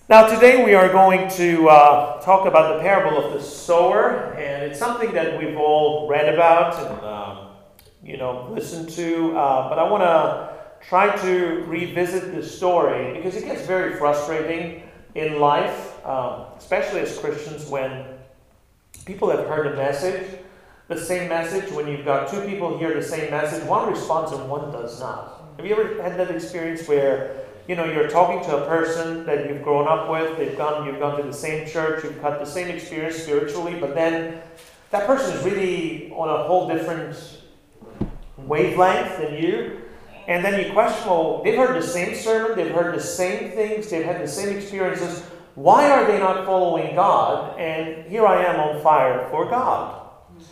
Now today we are going to talk about the parable of the sower, and it's something that we've all read about and listened to. But I want to try to revisit this story because it gets very frustrating in life, especially as Christians, when people have heard a message, the same message. When you've got two people hear the same message, one responds and one does not. Have you ever had that experience where you're talking to a person that you've grown up with, you've gone to the same church, you've had the same experience spiritually, but then that person is really on a whole different wavelength than you, and then you question, well, they've heard the same sermon, they've heard the same things, they've had the same experiences, why are they not following God? And here I am on fire for God.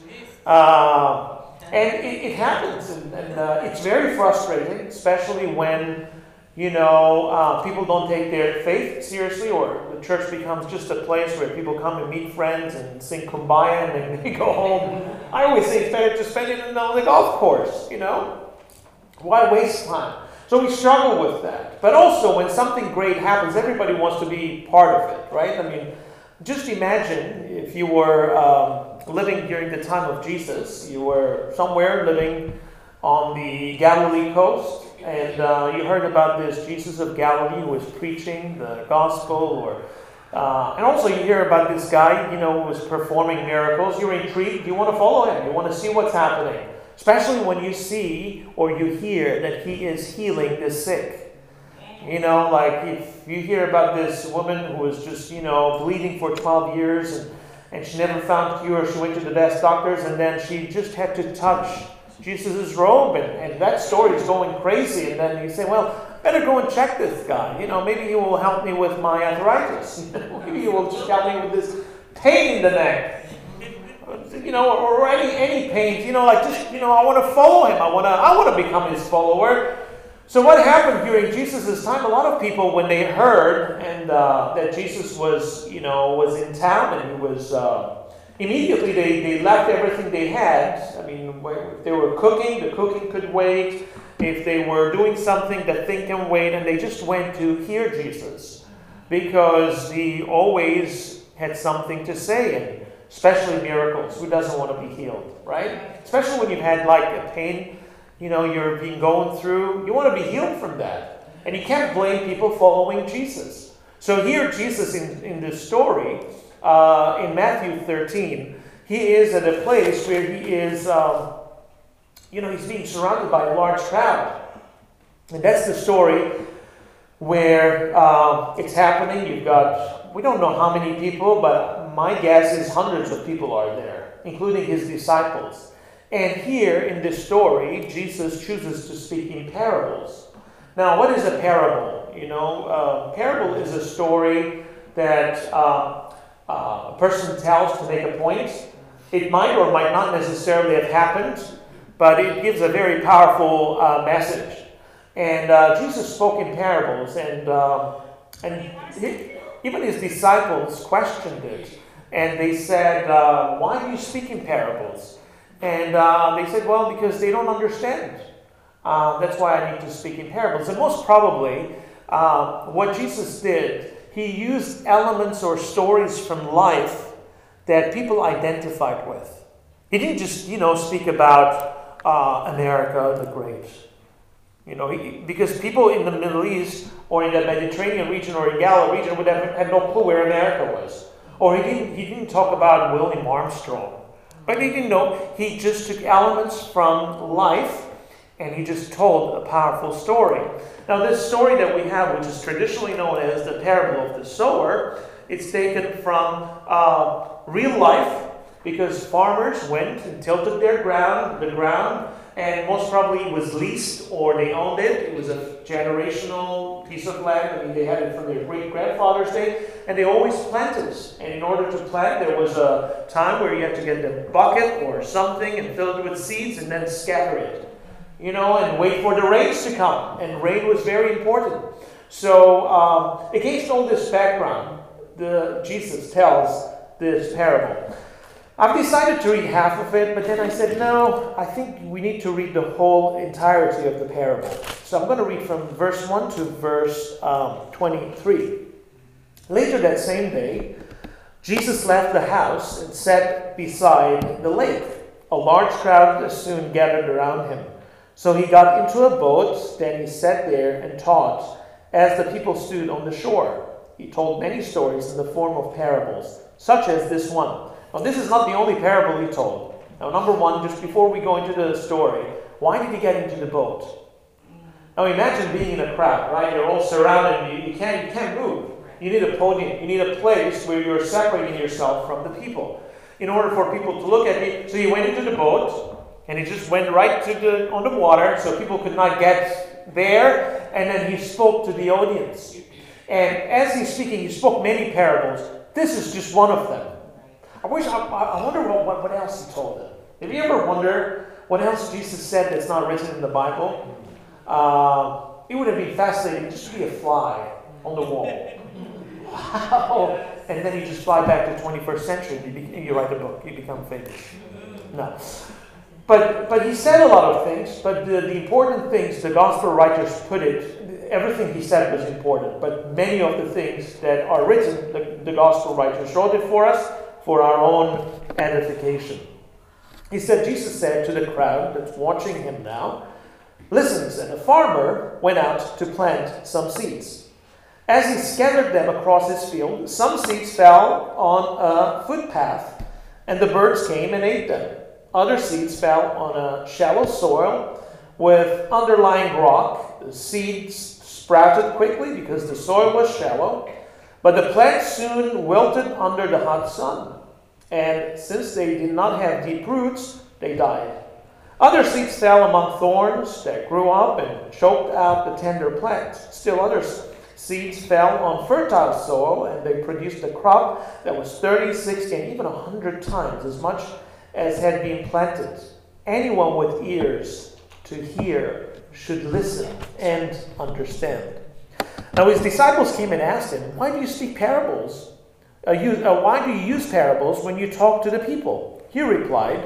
And it happens, and it's very frustrating, especially when people don't take their faith seriously, or the church becomes just a place where people come and meet friends and sing Kumbaya and then they go home. I always say it's better to spend it on the golf course, Why waste time? So we struggle with that. But also, when something great happens, everybody wants to be part of it, right? I mean, just imagine if you were living during the time of Jesus. You were somewhere living on the Galilee coast, and you heard about this Jesus of Galilee who was preaching the gospel, and also you hear about this guy, who was performing miracles. You're intrigued. You want to follow him. You want to see what's happening, especially when you see or you hear that he is healing the sick. Like if you hear about this woman who was just, bleeding for 12 years and she never found cure. She went to the best doctors, and then she just had to touch Jesus' robe, and that story is going crazy. And then you say, well, better go and check this guy. Maybe he will help me with my arthritis. Maybe he will just help me with this pain in the neck. Or any pain. I want to follow him. I want to become his follower. So what happened during Jesus' time? A lot of people, when they heard that Jesus was in town, and he was. Immediately, they left everything they had. I mean, if they were cooking, the cooking could wait. If they were doing something, the thing can wait. And they just went to hear Jesus because he always had something to say, and especially miracles. Who doesn't want to be healed, right? Especially when you've had like a pain, you're being going through. You want to be healed from that. And you can't blame people following Jesus. So here, Jesus in this story, in Matthew 13, he is at a place where he is, he's being surrounded by a large crowd. And that's the story where it's happening. We don't know how many people, but my guess is hundreds of people are there, including his disciples. And here in this story, Jesus chooses to speak in parables. Now, what is a parable? Parable is a story that a person tells to make a point. It might or might not necessarily have happened, but it gives a very powerful message. And Jesus spoke in parables, and even his disciples questioned it. And they said, why do you speak in parables? And they said, well, because they don't understand. That's why I need to speak in parables. And most probably, what Jesus did, he used elements or stories from life that people identified with. He didn't just, speak about America the Great. Because people in the Middle East or in the Mediterranean region or in Galilee region would have had no clue where America was. Or he didn't talk about William Armstrong. But he didn't know. He just took elements from life and he just told a powerful story. Now, this story that we have, which is traditionally known as the parable of the sower, it's taken from real life, because farmers went and tilted the ground, and most probably it was leased or they owned it. It was a generational piece of land. I mean, they had it from their great-grandfather's day, and they always planted. And in order to plant, there was a time where you had to get the bucket or something and fill it with seeds and then scatter it. And wait for the rains to come. And rain was very important. So, against all this background, Jesus tells this parable. I've decided to read half of it, but then I said, no, I think we need to read the whole entirety of the parable. So I'm going to read from verse 1 to verse 23. Later that same day, Jesus left the house and sat beside the lake. A large crowd soon gathered around him. So he got into a boat, then he sat there and taught as the people stood on the shore. He told many stories in the form of parables, such as this one. Now, this is not the only parable he told. Now, number one, just before we go into the story, why did he get into the boat? Now, imagine being in a crowd, right? You're all surrounded. You can't move. You need a podium. You need a place where you're separating yourself from the people in order for people to look at you. So he went into the boat, and he just went right on the water so people could not get there. And then he spoke to the audience. And as he's speaking, he spoke many parables. This is just one of them. I wonder what else he told them. Have you ever wondered what else Jesus said that's not written in the Bible? It would have been fascinating just to be a fly on the wall. Wow. And then you just fly back to the 21st century. You write a book. You become famous. No. But he said a lot of things. But the important things, the gospel writers put it, everything he said was important. But many of the things that are written, the gospel writers wrote it for us for our own edification. Jesus said to the crowd that's watching him now, "Listen," he said, "a farmer went out to plant some seeds. As he scattered them across his field, some seeds fell on a footpath, and the birds came and ate them. Other seeds fell on a shallow soil with underlying rock. The seeds sprouted quickly because the soil was shallow, but the plants soon wilted under the hot sun. And since they did not have deep roots, they died. Other seeds fell among thorns that grew up and choked out the tender plants. Still other seeds fell on fertile soil, and they produced a crop that was 30, 60, and even 100 times as much as had been planted. Anyone with ears to hear should listen and understand." Now his disciples came and asked him, "Why do you speak parables? Why do you use parables when you talk to the people?" He replied,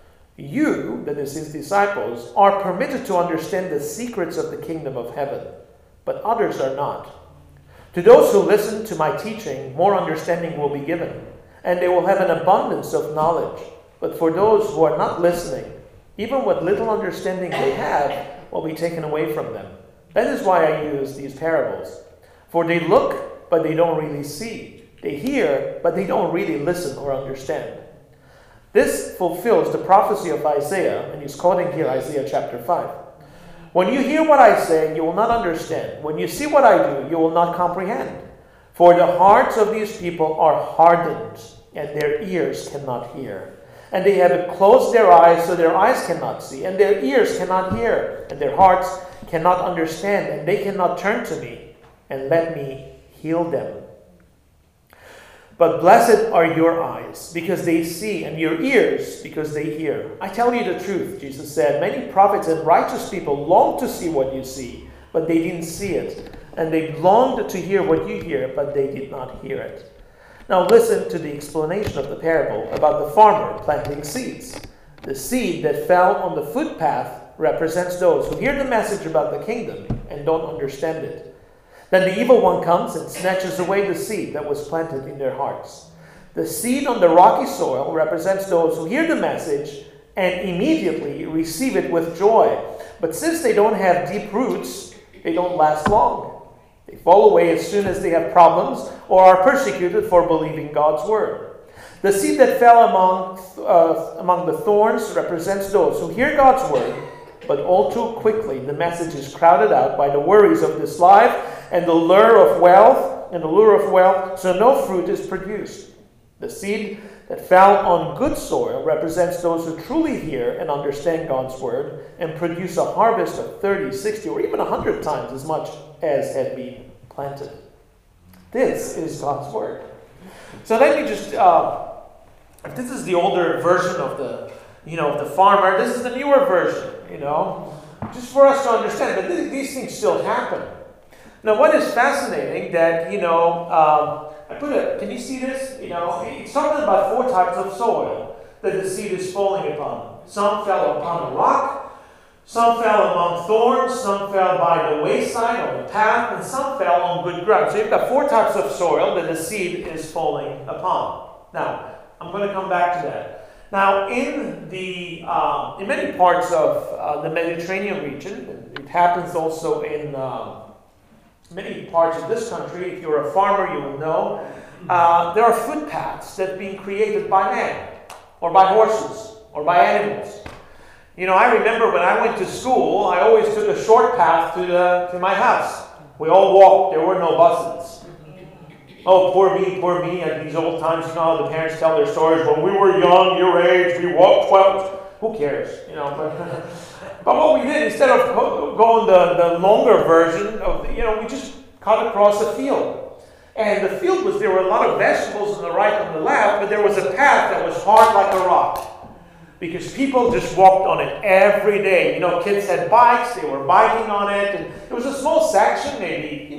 "You," that is his disciples, "are permitted to understand the secrets of the kingdom of heaven, but others are not. To those who listen to my teaching, more understanding will be given, and they will have an abundance of knowledge. But for those who are not listening, even what little understanding they have will be taken away from them. That is why I use these parables. For they look, but they don't really see. They hear, but they don't really listen or understand." This fulfills the prophecy of Isaiah, and he's quoting here Isaiah chapter 5. "When you hear what I say, you will not understand. When you see what I do, you will not comprehend. For the hearts of these people are hardened, and their ears cannot hear. And they have closed their eyes, so their eyes cannot see, and their ears cannot hear, and their hearts cannot understand, and they cannot turn to me and let me heal them. But blessed are your eyes, because they see, and your ears, because they hear. I tell you the truth," Jesus said, "many prophets and righteous people longed to see what you see, but they didn't see it. And they longed to hear what you hear, but they did not hear it." Now listen to the explanation of the parable about the farmer planting seeds. The seed that fell on the footpath represents those who hear the message about the kingdom and don't understand it. Then the evil one comes and snatches away the seed that was planted in their hearts. The seed on the rocky soil represents those who hear the message and immediately receive it with joy. But since they don't have deep roots, they don't last long. They fall away as soon as they have problems or are persecuted for believing God's word. The seed that fell among the thorns represents those who hear God's word, but all too quickly the message is crowded out by the worries of this life and the lure of wealth, so no fruit is produced. The seed that fell on good soil represents those who truly hear and understand God's word and produce a harvest of 30, 60, or even 100 times as much as had been planted. This is God's word. So let me just, if this is the older version of the farmer, this is the newer version, just for us to understand that these things still happen. Now, what is fascinating that, can you see this? It's talking about 4 types of soil that the seed is falling upon. Some fell upon a rock, Some fell among thorns, some fell by the wayside on the path, and some fell on good ground. So you've got 4 types of soil that the seed is falling upon. Now, I'm going to come back to that. Now, in many parts of the Mediterranean region, it happens also in many parts of this country. If you're a farmer, you will know there are footpaths that are being created by man, or by horses, or by animals. You know, I remember when I went to school, I always took a short path to my house. We all walked. There were no buses. Oh, poor me. At these old times, you know how the parents tell their stories. When we were young, your age, we walked 12. Who cares? You know, but what we did, instead of going the longer version of, we just cut across a field. And the field there were a lot of vegetables on the right and the left, but there was a path that was hard like a rock. Because people just walked on it every day. You know, kids had bikes, they were biking on it. And it was a small section, maybe,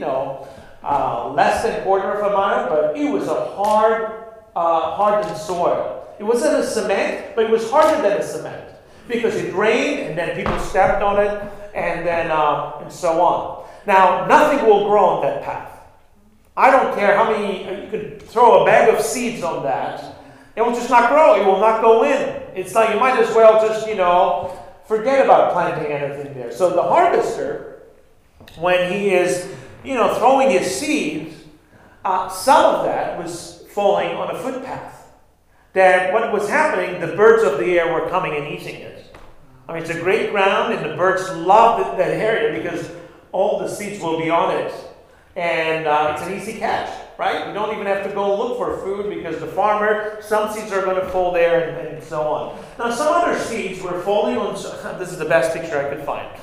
less than a quarter of a mile, but it was a hardened soil. It wasn't a cement, but it was harder than a cement. Because it rained, and then people stepped on it, and then, and so on. Now, nothing will grow on that path. I don't care how many, you could throw a bag of seeds on that. It will just not grow. It will not go in. It's like you might as well just, forget about planting anything there. So the harvester, when he is, throwing his seeds, some of that was falling on a footpath. That what was happening, the birds of the air were coming and eating it. I mean, it's a great ground, and the birds love that area because all the seeds will be on it. And it's an easy catch, right? You don't even have to go look for food because the farmer, some seeds are going to fall there and so on. Now, some other seeds were falling on, this is the best picture I could find.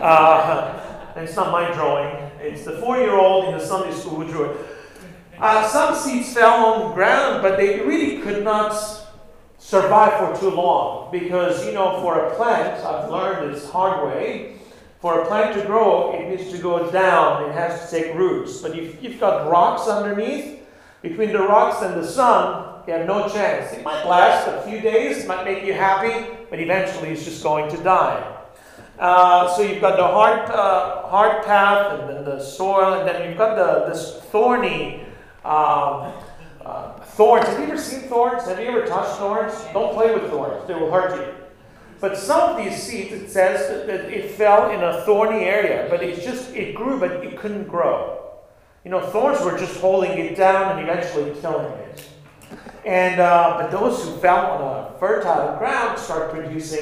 And it's not my drawing. It's the 4-year-old in the Sunday school who drew it. Some seeds fell on the ground, but they really could not survive for too long. Because, for a plant, I've learned this hard way, for a plant to grow, it needs to go down. It has to take roots. But if you've got rocks underneath, between the rocks and the sun, you have no chance. It might last a few days, it might make you happy, but eventually it's just going to die. So you've got the hard path, and then the soil, and then you've got this thorny thorns. Have you ever seen thorns? Have you ever touched thorns? Don't play with thorns. They will hurt you. But some of these seeds, it says that it fell in a thorny area, but it grew, but it couldn't grow. Thorns were just holding it down and eventually killing it. And but those who fell on a fertile ground start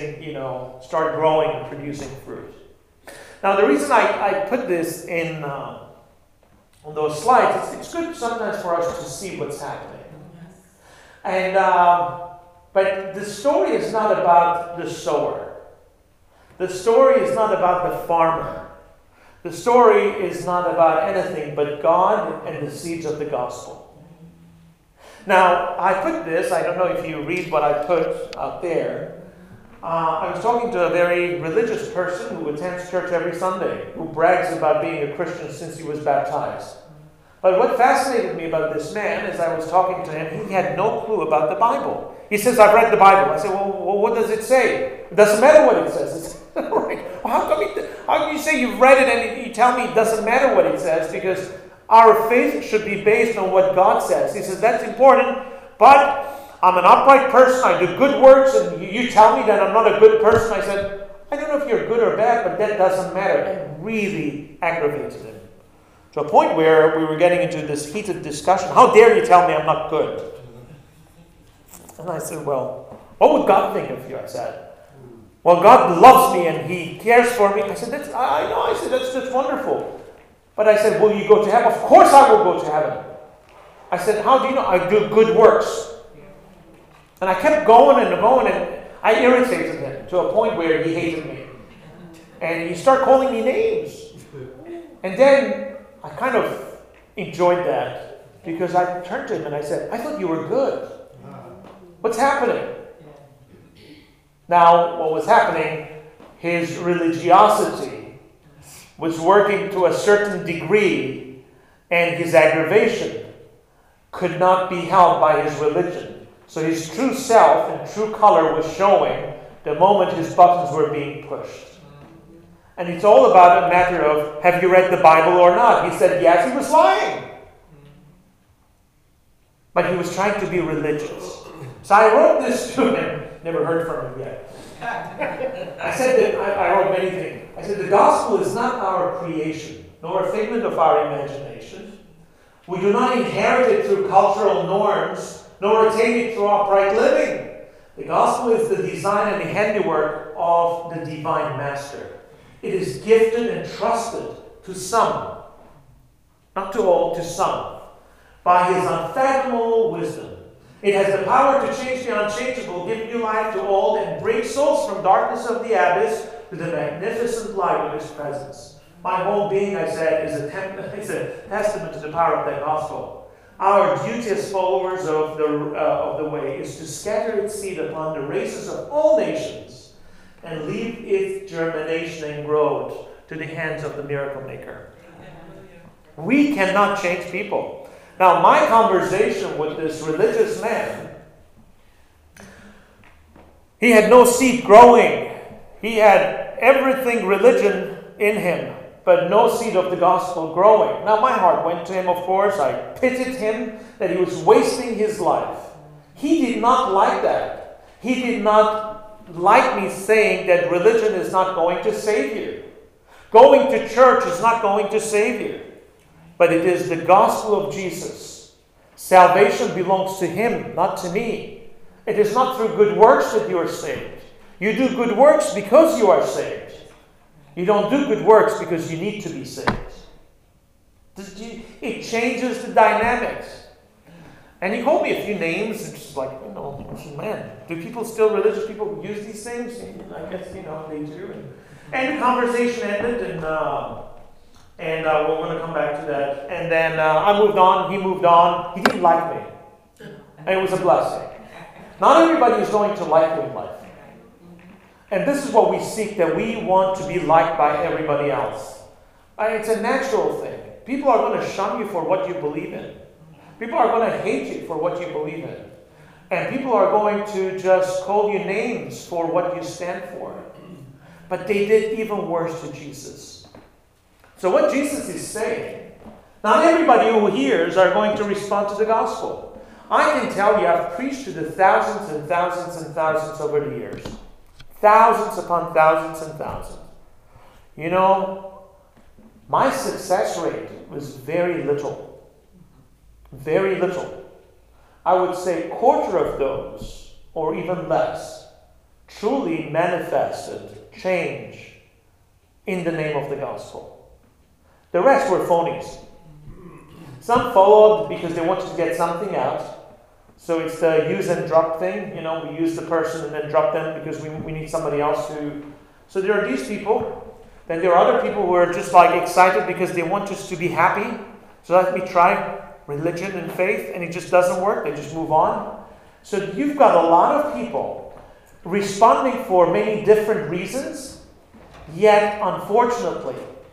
growing and producing fruit. Now, the reason I put this in on those slides, it's good sometimes for us to see what's happening. And but the story is not about the sower. The story is not about the farmer. The story is not about anything but God and the seeds of the gospel. Now, I put this, I don't know if you read what I put out there. I was talking to a very religious person who attends church every Sunday, who brags about being a Christian since he was baptized. But what fascinated me about this man, as I was talking to him, he had no clue about the Bible. He says, I've read the Bible. I said, well, what does it say? It doesn't matter what it says. Right. Well, how can you say you've read it and you tell me it doesn't matter what it says? Because our faith should be based on what God says. He says, that's important, but I'm an upright person. I do good works, and you tell me that I'm not a good person. I said, I don't know if you're good or bad, but that doesn't matter. And really aggravated him. To a point where we were getting into this heated discussion. How dare you tell me I'm not good? And I said, well, what would God think of you? I said, well, God loves me and He cares for me. I said, I know. I said, that's wonderful. But I said, will you go to heaven? Of course I will go to heaven. I said, how do you know? I do good works. And I kept going and going, and I irritated him to a point where he hated me. And he started calling me names. And then I kind of enjoyed that because I turned to him and I said, I thought you were good. What's happening? Now, what was happening, his religiosity was working to a certain degree, and his aggravation could not be held by his religion. So his true self and true color was showing the moment his buttons were being pushed. And it's all about a matter of, have you read the Bible or not? He said yes, he was lying. But he was trying to be religious. So I wrote this to him. Never heard from him yet. I said that I wrote many things. I said the gospel is not our creation, nor a figment of our imagination. We do not inherit it through cultural norms, nor attain it through upright living. The gospel is the design and the handiwork of the divine master. It is gifted and trusted to some, not to all, to some, by his unfathomable wisdom. It has the power to change the unchangeable, give new life to all, and bring souls from darkness of the abyss to the magnificent light of his presence. My whole being, I said, is a testament to the power of that gospel. Our duty as followers of the way is to scatter its seed upon the races of all nations and leave its germination and growth to the hands of the miracle maker. We cannot change people. Now, my conversation with this religious man, he had no seed growing. He had everything religion in him, but no seed of the gospel growing. Now, my heart went to him, of course. I pitied him that he was wasting his life. He did not like that. He did not like me saying that religion is not going to save you. Going to church is not going to save you. But it is the gospel of Jesus. Salvation belongs to him, not to me. It is not through good works that you are saved. You do good works because you are saved. You don't do good works because you need to be saved. It changes the dynamics. And he called me a few names. It's just like, man, do religious people use these things? And I guess, they do. And the conversation ended, and we're going to come back to that. And then I moved on. He moved on. He didn't like me. And it was a blessing. Not everybody is going to like you in life. And this is what we seek, that we want to be liked by everybody else. It's a natural thing. People are going to shun you for what you believe in. People are going to hate you for what you believe in. And people are going to just call you names for what you stand for. But they did even worse to Jesus. So what Jesus is saying, not everybody who hears are going to respond to the gospel. I can tell you, I've preached to the thousands and thousands and thousands over the years. Thousands upon thousands and thousands. My success rate was very little. Very little. I would say a quarter of those, or even less, truly manifested change in the name of the gospel. The rest were phonies. Some followed because they wanted to get something out. So it's the use and drop thing. We use the person and then drop them because we need somebody else to. So there are these people. Then there are other people who are just excited because they want us to be happy. So let me try religion and faith, and it just doesn't work. They just move on. So you've got a lot of people responding for many different reasons, yet unfortunately,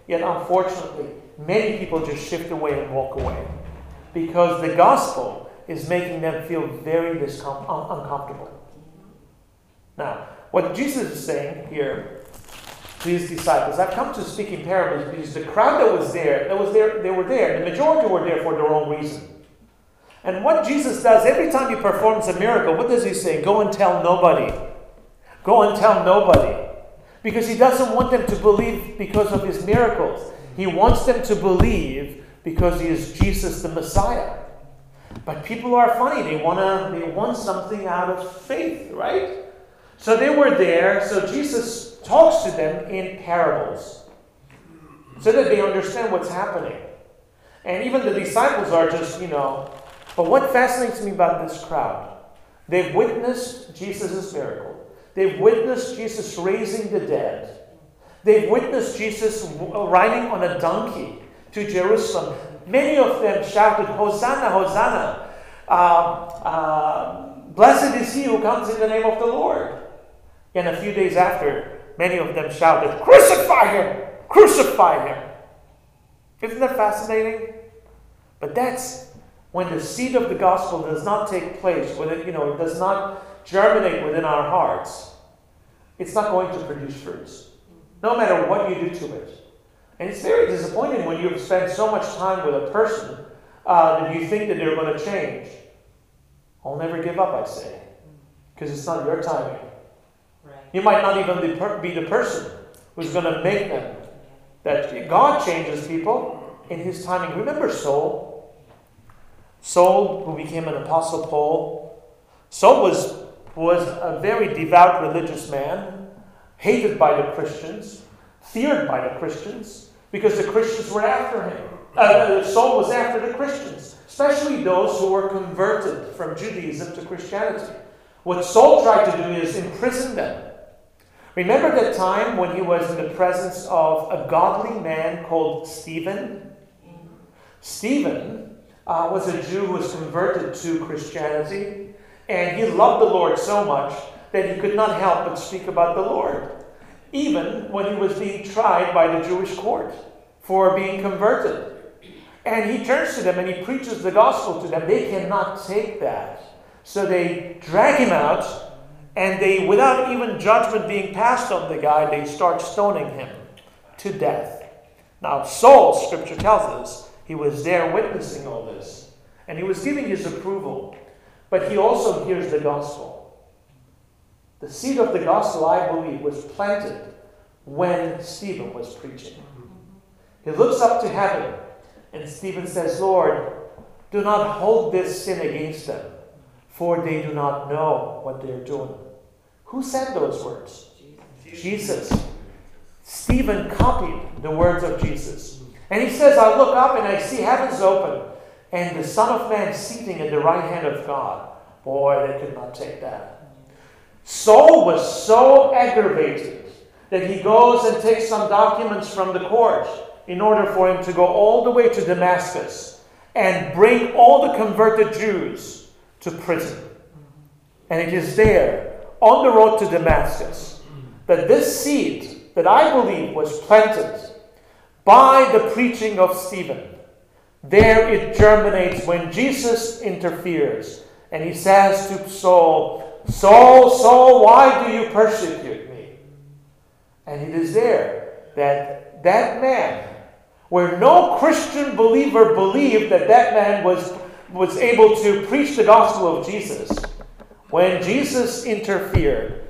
many people just shift away and walk away because the gospel is making them feel very uncomfortable. Now, what Jesus is saying here to his disciples, I've come to speak in parables because the crowd that was there, they were there. The majority were there for their own reason. And what Jesus does, every time he performs a miracle, what does he say? Go and tell nobody. Go and tell nobody. Because he doesn't want them to believe because of his miracles. He wants them to believe because he is Jesus the Messiah. But people are funny. They want something out of faith, right? So they were there. So Jesus talks to them in parables so that they understand what's happening. And even the disciples are just, But what fascinates me about this crowd, they've witnessed Jesus' miracle. They've witnessed Jesus raising the dead. They've witnessed Jesus riding on a donkey to Jerusalem. Many of them shouted, Hosanna, Hosanna. Blessed is he who comes in the name of the Lord. And a few days after, many of them shouted, Crucify him! Crucify him! Isn't that fascinating? But that's when the seed of the gospel does not take place, when it does not germinate within our hearts. It's not going to produce fruits. no matter what you do to it. And it's very disappointing when you've spent so much time with a person that you think that they're going to change. I'll never give up, I say, because it's not your timing. Right. You might not even be the person who's going to make them. That God changes people in His timing. Remember Saul? Saul, who became an Apostle Paul. Saul was a very devout religious man, hated by the Christians, feared by the Christians, because the Christians were after him. Saul was after the Christians, especially those who were converted from Judaism to Christianity. What Saul tried to do is imprison them. Remember that time when he was in the presence of a godly man called Stephen? Stephen was a Jew who was converted to Christianity, and he loved the Lord so much that he could not help but speak about the Lord, even when he was being tried by the Jewish court for being converted. And he turns to them and he preaches the gospel to them. They cannot take that. So they drag him out, and they, without even judgment being passed on the guy, they start stoning him to death. Now, Saul, Scripture tells us, he was there witnessing all this, and he was giving his approval, but he also hears the gospel. The seed of the gospel, I believe, was planted when Stephen was preaching. He looks up to heaven, and Stephen says, Lord, do not hold this sin against them, for they do not know what they are doing. Who said those words? Jesus. Stephen copied the words of Jesus. And he says, I look up and I see heavens open, and the Son of Man seating at the right hand of God. Boy, they could not take that. Saul was so aggravated that he goes and takes some documents from the court in order for him to go all the way to Damascus and bring all the converted Jews to prison. And it is there, on the road to Damascus, that this seed that I believe was planted by the preaching of Stephen, there it germinates when Jesus interferes. And he says to Saul, Saul, Saul, why do you persecute me? And it is there that that man, where no Christian believer believed that that man was able to preach the gospel of Jesus, when Jesus interfered,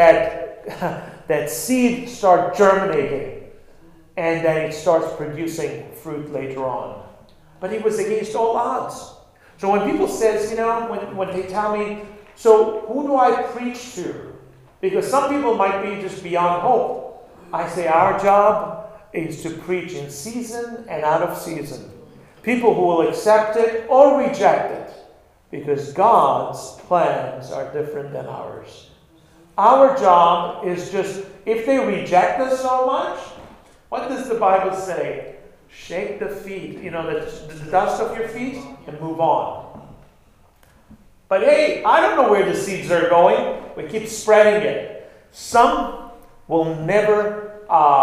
that seed starts germinating, and then it starts producing fruit later on. But he was against all odds. So when people says, when they tell me, so who do I preach to? Because some people might be just beyond hope. I say our job is to preach in season and out of season. People who will accept it or reject it. Because God's plans are different than ours. Our job is just, if they reject us so much, what does the Bible say? Shake the feet, the dust of your feet, and move on. But hey, I don't know where the seeds are going. We keep spreading it. Some will never,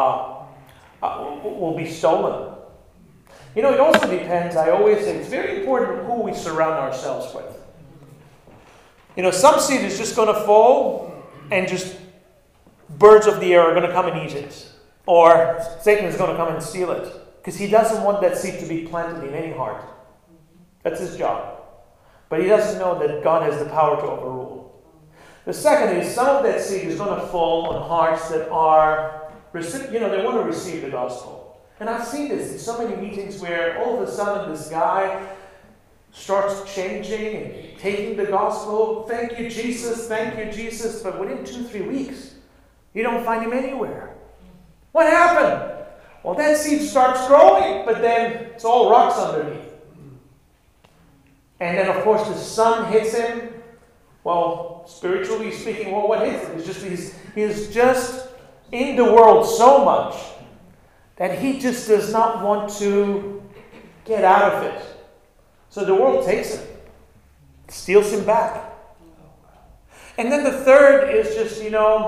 will be stolen. It also depends, I always say, it's very important who we surround ourselves with. Some seed is just going to fall, and just birds of the air are going to come and eat it. Or Satan is going to come and steal it. Because he doesn't want that seed to be planted in any heart. That's his job. But he doesn't know that God has the power to overrule. The second is, some of that seed is going to fall on hearts that are, they want to receive the gospel. And I've seen this in so many meetings where all of a sudden this guy starts changing and taking the gospel. Thank you, Jesus. Thank you, Jesus. But within 2-3 weeks, you don't find him anywhere. What happened? Well, that seed starts growing, but then it's all rocks underneath. And then, of course, the sun hits him. Well, spiritually speaking, what hits him? He's just in the world so much that he just does not want to get out of it. So the world takes him, steals him back. And then the third is just,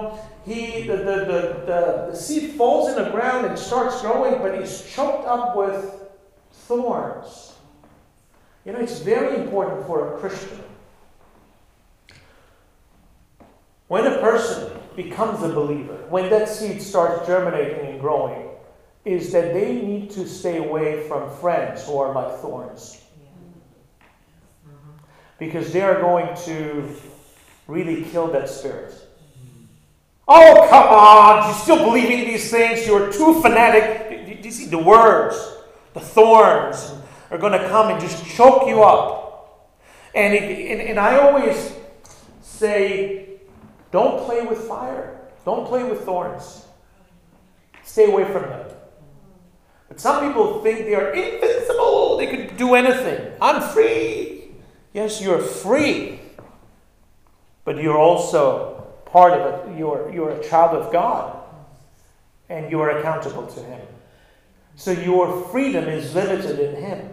the seed falls in the ground and starts growing, but he's choked up with thorns. It's very important for a Christian. When a person becomes a believer, when that seed starts germinating and growing, is that they need to stay away from friends who are like thorns. Because they are going to really kill that spirit. Oh, come on! You still believe in these things? You're too fanatic. Do you see the words? The thorns are going to come and just choke you up. And I always say, don't play with fire. Don't play with thorns. Stay away from them. But some people think they are invincible. They could do anything. I'm free. Yes, you're free. But you're also part of it. You're a child of God. And you are accountable to Him. So your freedom is limited in Him.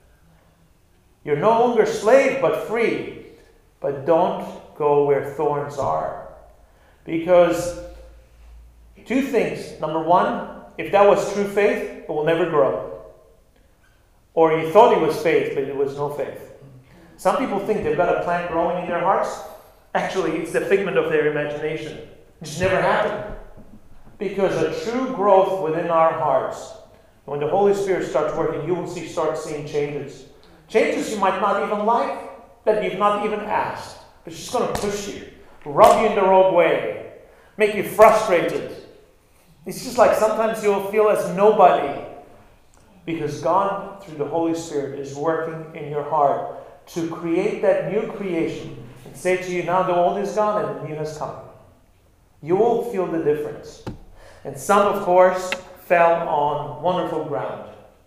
You're no longer slave, but free. But don't go where thorns are. Because two things. Number one, if that was true faith, it will never grow. Or you thought it was faith, but it was no faith. Some people think they've got a plant growing in their hearts. Actually, it's the figment of their imagination. It just never happened. Because a true growth within our hearts, when the Holy Spirit starts working, you will start seeing changes. Changes you might not even like, that you've not even asked. But it's just going to push you, rub you in the wrong way, make you frustrated. It's just like sometimes you'll feel as nobody. Because God, through the Holy Spirit, is working in your heart to create that new creation and say to you, now the old is gone and the new has come. You will feel the difference. And some, of course, fell on wonderful ground.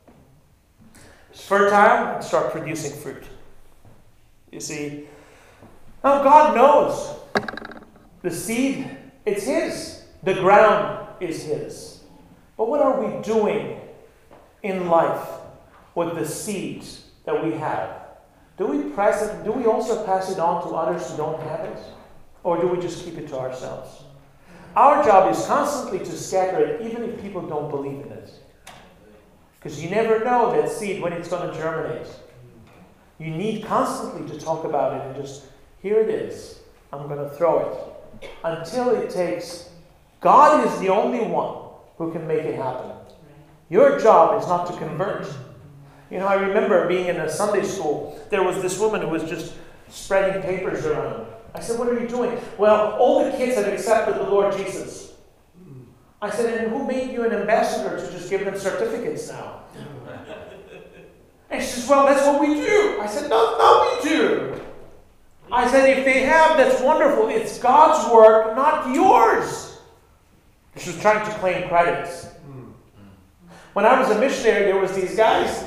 It's fertile and start producing fruit. You see, now God knows the seed, it's His. The ground is His. But what are we doing in life with the seeds that we have? Do we also pass it on to others who don't have it? Or do we just keep it to ourselves? Our job is constantly to scatter it, even if people don't believe in it. Because you never know that seed when it's going to germinate. You need constantly to talk about it and just, here it is. I'm going to throw it. Until it takes. God is the only one who can make it happen. Your job is not to convert. You know, I remember being in a Sunday school. There was this woman who was just spreading papers around. I said, what are you doing? Well, all the kids have accepted the Lord Jesus. I said, and who made you an ambassador to just give them certificates now? And she says, well, that's what we do. I said, no, we do. I said, if they have, that's wonderful. It's God's work, not yours. She was trying to claim credits. When I was a missionary, there was these guys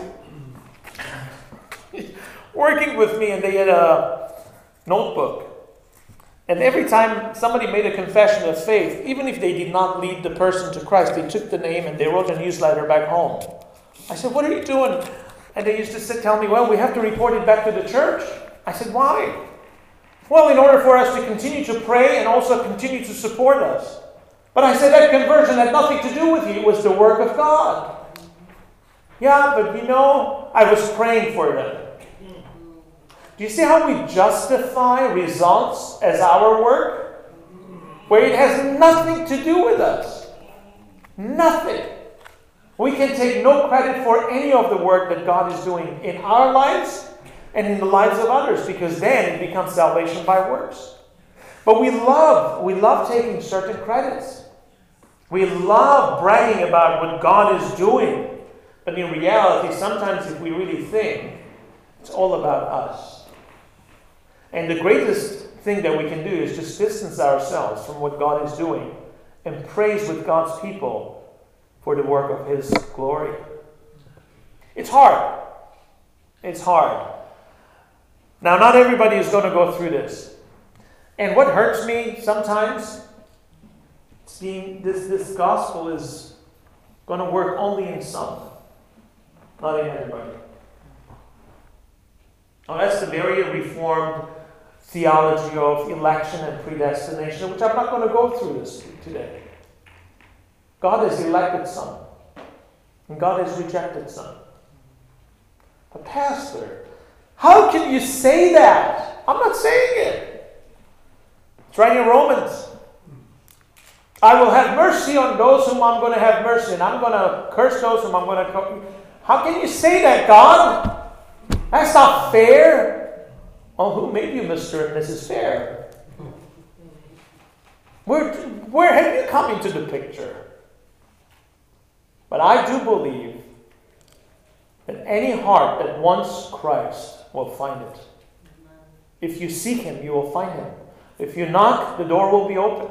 working with me, and they had a notebook. And every time somebody made a confession of faith, even if they did not lead the person to Christ, they took the name and they wrote a newsletter back home. I said, what are you doing? And they used to tell me, well, we have to report it back to the church. I said, why? Well, in order for us to continue to pray and also continue to support us. But I said, that conversion had nothing to do with you. It was the work of God. Yeah, but you know, I was praying for them. Do you see how we justify results as our work? Where it has nothing to do with us. Nothing. We can take no credit for any of the work that God is doing in our lives and in the lives of others, because then it becomes salvation by works. But we love taking certain credits. We love bragging about what God is doing. But in reality, sometimes if we really think, it's all about us. And the greatest thing that we can do is just distance ourselves from what God is doing and praise with God's people for the work of His glory. It's hard. It's hard. Now, not everybody is going to go through this. And what hurts me sometimes, seeing this gospel is going to work only in some, not in everybody. Now, that's the very reformed theology of election and predestination, which I'm not going to go through this today. God has elected some, and God has rejected some. But Pastor, how can you say that? I'm not saying it. It's right in Romans. I will have mercy on those whom I'm going to have mercy, and I'm going to curse those whom I'm going to curse. How can you say that, God? That's not fair. Oh, who made you Mr. and Mrs. Fair? Where have you come into the picture? But I do believe that any heart that wants Christ will find it. If you seek Him, you will find Him. If you knock, the door will be opened.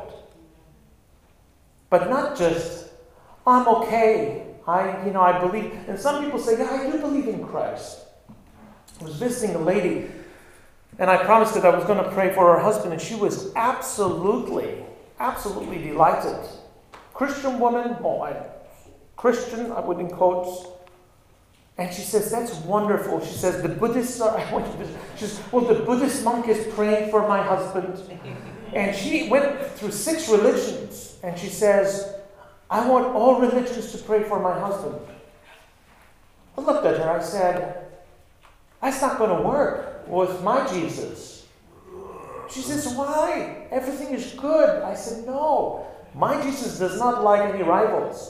But not just, I'm okay. I believe. And some people say, yeah, I do believe in Christ. I was visiting a lady, and I promised that I was going to pray for her husband, and she was absolutely delighted. Christian woman, Christian, I would in quotes. And she says, that's wonderful. She says, the Buddhists are, she says, well, the Buddhist monk is praying for my husband. And she went through 6 religions. And she says, I want all religions to pray for my husband. I looked at her, I said, that's not going to work with my Jesus. She says, why? Everything is good. I said, no. My Jesus does not like any rivals.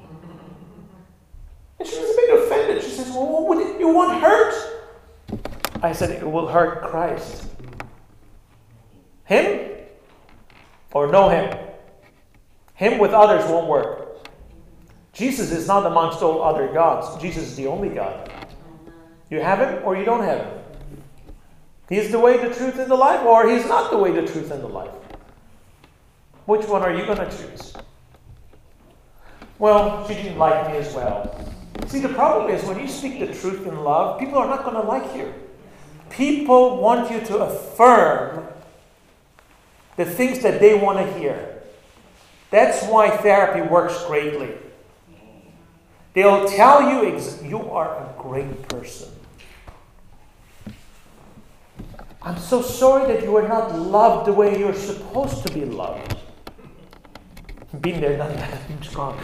And she was a bit offended. She says, well, you won't hurt. I said, it will hurt Christ. Him or no Him? Him with others won't work. Jesus is not amongst all other gods. Jesus is the only God. You have Him or you don't have Him. He's the way, the truth, and the life, or He's not the way, the truth, and the life. Which one are you going to choose? Well, she didn't like me as well. See, the problem is when you speak the truth in love, people are not going to like you. People want you to affirm the things that they want to hear. That's why therapy works greatly. They'll tell you, you are a great person. I'm so sorry that you are not loved the way you're supposed to be loved. Been there, done that. I'm gone.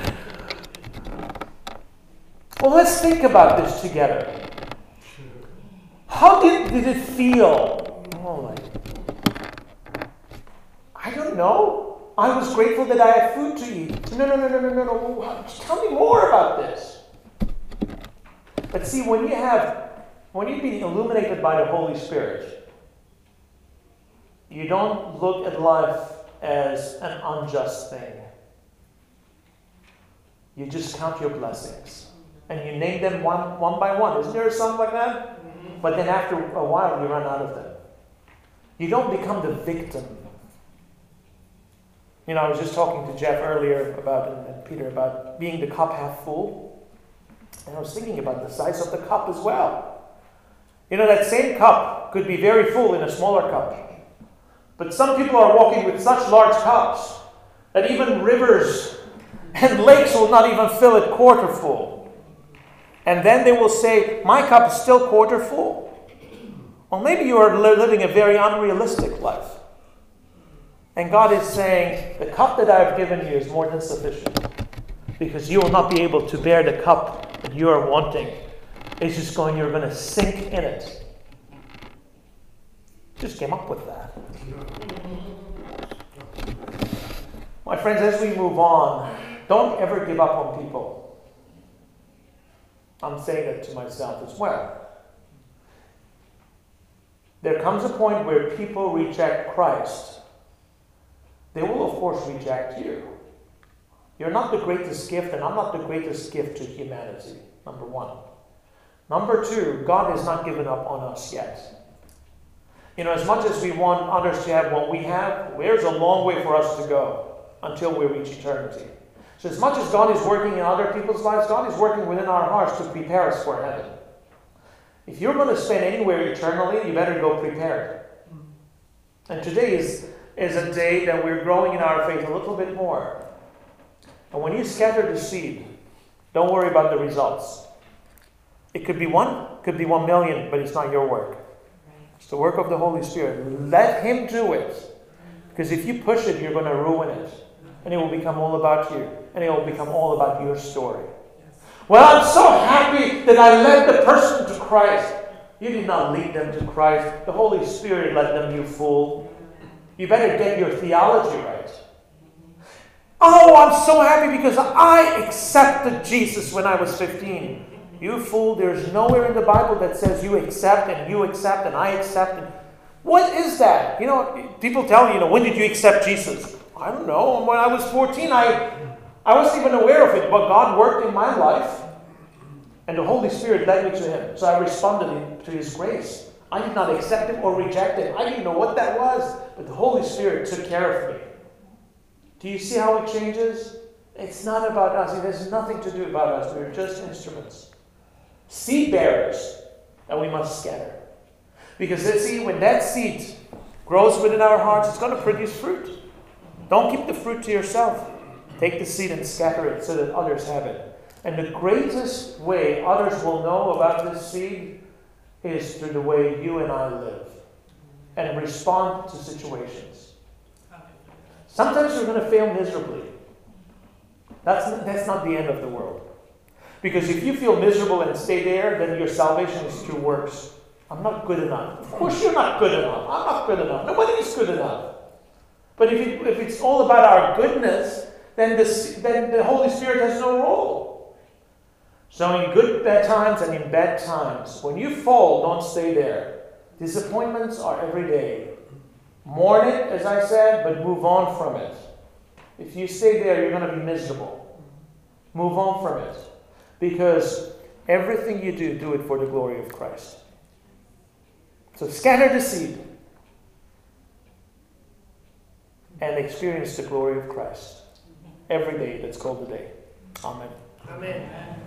Well, let's think about this together. How did it feel? I don't know. I was grateful that I had food to eat. No. Tell me more about this. But see, when you've been illuminated by the Holy Spirit, you don't look at life as an unjust thing. You just count your blessings. And you name them one by one. Isn't there a song like that? But then after a while, you run out of them. You don't become the victim. I was just talking to Jeff earlier and Peter about being the cup half full. And I was thinking about the size of the cup as well. That same cup could be very full in a smaller cup. But some people are walking with such large cups that even rivers and lakes will not even fill it quarter full. And then they will say, my cup is still quarter full. Well, maybe you are living a very unrealistic life. And God is saying, the cup that I have given you is more than sufficient. Because you will not be able to bear the cup that you are wanting. It's just you're going to sink in it. Just came up with that. My friends, as we move on, don't ever give up on people. I'm saying it to myself as well. There comes a point where people reject Christ. They will, of course, reject you. You're not the greatest gift, and I'm not the greatest gift to humanity, number one. Number two, God has not given up on us yet. As much as we want others to have what we have, there's a long way for us to go until we reach eternity. So as much as God is working in other people's lives, God is working within our hearts to prepare us for heaven. If you're going to spend anywhere eternally, you better go prepared. And today is a day that we're growing in our faith a little bit more. And when you scatter the seed, don't worry about the results. It could be 1, could be 1 million, but it's not your work. It's the work of the Holy Spirit. Let Him do it. Because if you push it, you're going to ruin it. And it will become all about you. And it will become all about your story. Well, I'm so happy that I led the person to Christ. You did not lead them to Christ. The Holy Spirit led them, you fool. You better get your theology right. Oh, I'm so happy because I accepted Jesus when I was 15. You fool, there's nowhere in the Bible that says you accept and I accept. And what is that? People tell me, when did you accept Jesus? I don't know. When I was 14, I wasn't even aware of it, but God worked in my life. And the Holy Spirit led me to Him. So I responded to His grace. I did not accept Him or reject Him. I didn't know what that was. But the Holy Spirit took care of me. Do you see how it changes? It's not about us. It has nothing to do about us. We're just instruments. Seed bearers. And we must scatter. Because when that seed grows within our hearts, it's going to produce fruit. Don't keep the fruit to yourself. Take the seed and scatter it so that others have it. And the greatest way others will know about this seed is through the way you and I live and respond to situations. Sometimes you're going to fail miserably. That's not the end of the world. Because if you feel miserable and stay there, then your salvation is through works. I'm not good enough. Of course you're not good enough. I'm not good enough. Nobody is good enough. But if it's all about our goodness, then the Holy Spirit has no role. So in good bad times and in bad times, when you fall, don't stay there. Disappointments are every day. Mourn it, as I said, but move on from it. If you stay there, you're going to be miserable. Move on from it. Because everything you do it for the glory of Christ. So scatter the seed and experience the glory of Christ every day. That's called the day. Amen. Amen.